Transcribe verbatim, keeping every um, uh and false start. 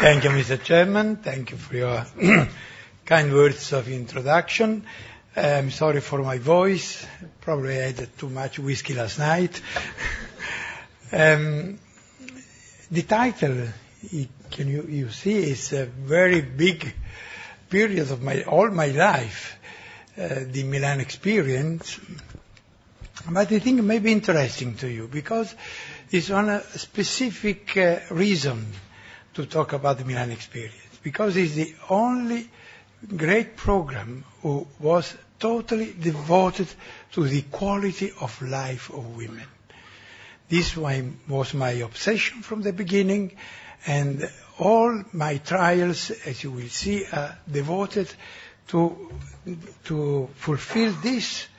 Thank you, Mister Chairman. Thank you for your kind words of introduction. I'm sorry for my voice. Probably I had too much whiskey last night. um, the title, can you, you see, is a very big period of my all my life, uh, the Milan experience. But I think it may be interesting to you because it's on a specific uh, reason to talk about the Milan experience. Because it's the only great program who was totally devoted to the quality of life of women. This was my obsession from the beginning, and all my trials, as you will see, are devoted to, to fulfill this